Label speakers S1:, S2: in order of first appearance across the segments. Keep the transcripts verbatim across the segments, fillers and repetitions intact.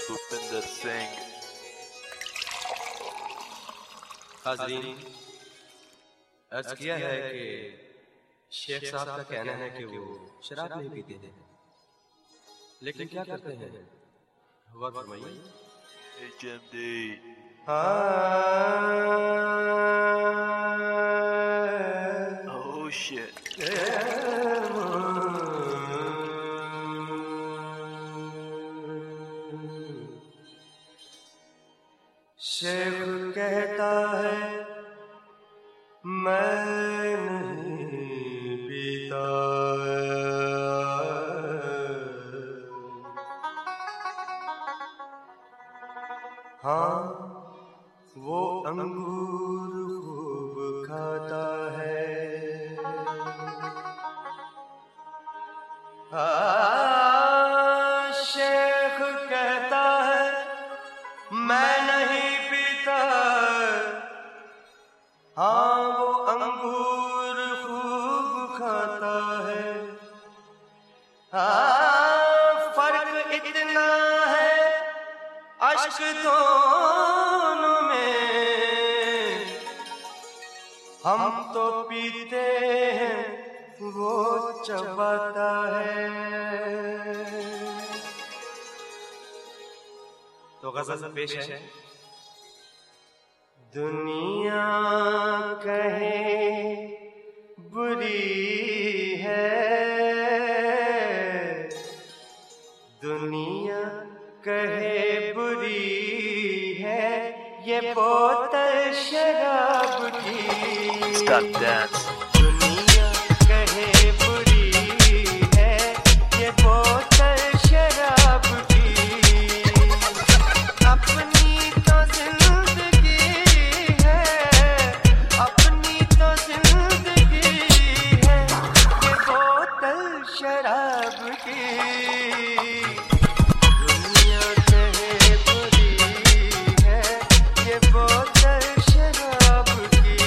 S1: भूपिंदर सिंह।
S2: हाज़रीन, अर्ज किया है कि शेख साहब का कहना है कि वो शराब नहीं पीते हैं, लेकिन क्या करते हैं? हुआ फरमाइए।
S1: H M D. Oh shit.
S3: Sheikh कहता है मैं नहीं पीता, हाँ वो अंगूर खूब खाता है। हाँ, शेख कहता है मैं नहीं पीता, हाँ वो अंगूर खूब खाता है। हाँ, फर्क इतना है अश्क दोनों में, हम तो पीते हैं वो चबाता है।
S2: तो गज़ल पेश है।
S3: दुनिया कहे बुरी है, दुनिया कहे बुरी है, ये बोतल शराब की।
S1: Stop dance.
S3: दुनिया कहे बुरी है, ये बोतल शराब की। अपनी तो जिंदगी है, अपनी तो जिंदगी है, ये बोतल शराब की। दुनिया कहे बुरी है, ये बोतल शराब की।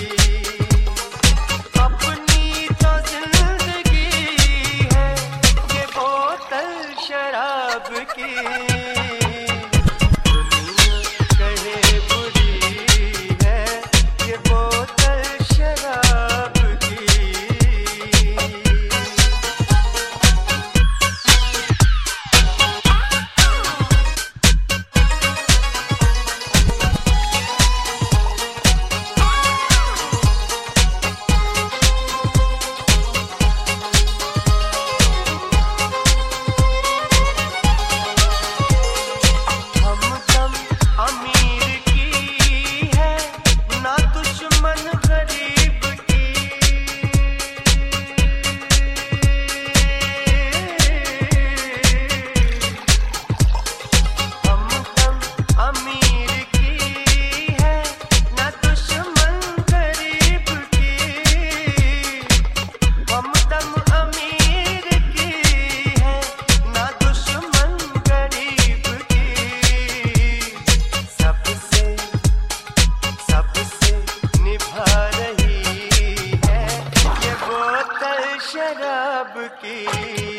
S3: अपनी तो जिंदगी है, ये बोतल शराब की। दुनिया कहे बुरी है, ये बोतल शराब की। हमदम अमीर की है ना दुश्मन गरीब की। हमदम अमीर की है ना दुश्मन गरीब की। हमदम अमीर की है ना दुश्मन गरीब की। सबसे सबसे निभा रही है ये बोतल शराब की।